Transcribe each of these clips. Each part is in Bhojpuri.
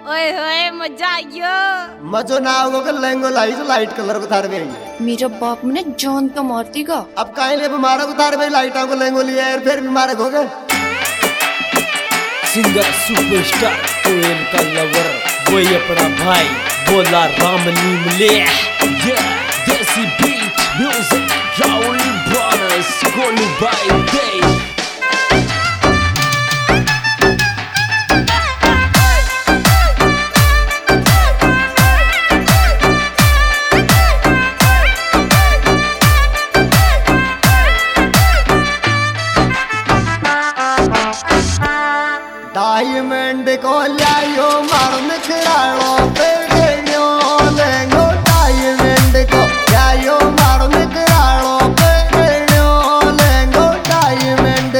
ओए होए मजा आयो। मजो ना होगो के लहंगो लाई तो लाइट कलर को थार गई। मेरा बाप मैंने जान तो मारती का। अब काहे लिए मारा को थार गई लाइटों को लहंगो लिया यार फिर भी मारे होगे। सिंगर सुपरस्टार कोयल का लवर वही अपना भाई बोला राम नीमले। Desi beat music Rahul brothers Golu बाई डे। डायमंड को लायो मारन खिलाड़ो पे गयो लहंगो। डायमंड को लायो मारन खिलाड़ो पे गयो लहंगो। डायमंड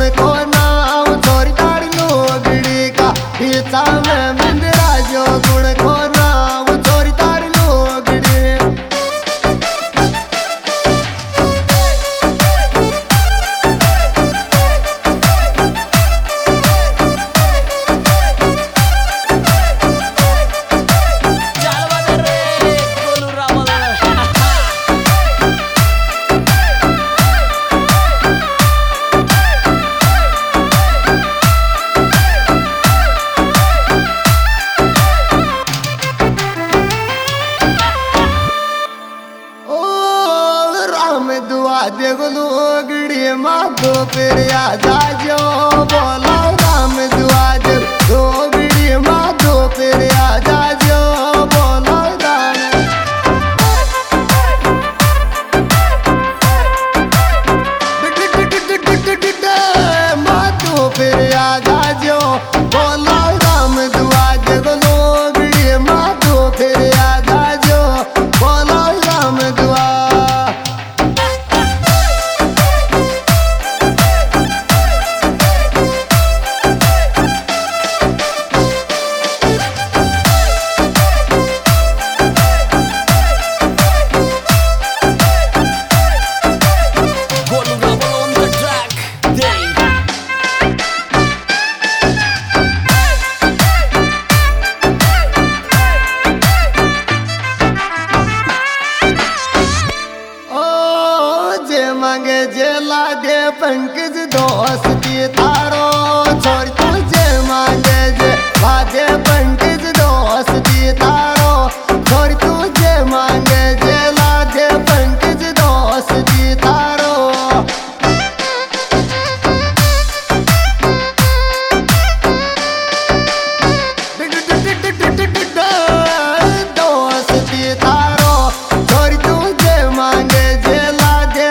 गुण को नाम छोरी तारी लोगड़ी का पीछा में मंदिरा जो गुण को नाम छोरी तारी लोगड़ी दुआ देखो लोगड़ी माधो फिर आ जाजो बोला राम दुआ देखो लोगड़ी माधो फिर आ जाजो बोला राम माधो फिर आ जाजो बोला राम दुआ देखो लोगड़ी माधो फिर आ जाजो बोला राम दुआ मांगे जेला दे पंकज दोस्ती तारो छोड़ तुझे मांगे जे बाजे पंकज दोस्ती तारो छोड़ तुझे मांगे जेला दे पंकज दोस्ती तारो दोस्ती तारो छोड़ तुझे मांगे जेला दे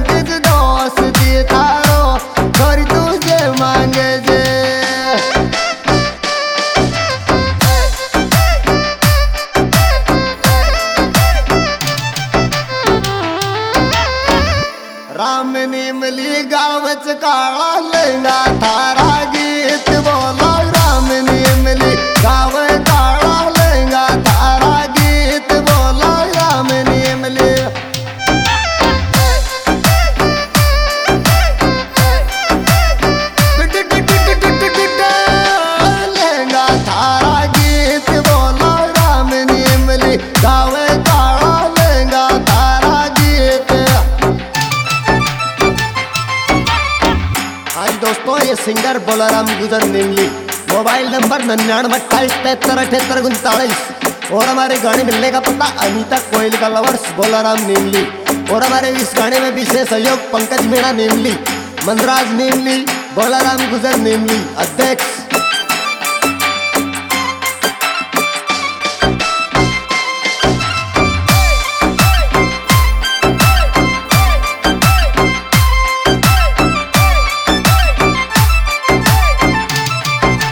तारो छोरी तुझे मांगे जे राम निमली गावच काळा लेंगा थारा गीत बोला राम निमली गाव काळा लेंगा थारा गीत बोला राम निमली गावे काला लेंगा तारा गीत। आज दोस्तों ये सिंगर बोलाराम गुजर निमली, मोबाइल नंबर 9928737839 और हमारे गाने मिलने का पता अनीता कोयल का लवर्स बोलाराम निमली। और हमारे इस गाने में विशेष सहयोग पंकज मीणा निमली, मनराज निमली, बोलाराम गुजर निमली अध्यक्ष।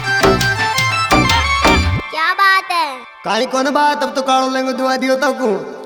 काई कौन बात अब तो काढ़ो लेंगे दुआ दियो तक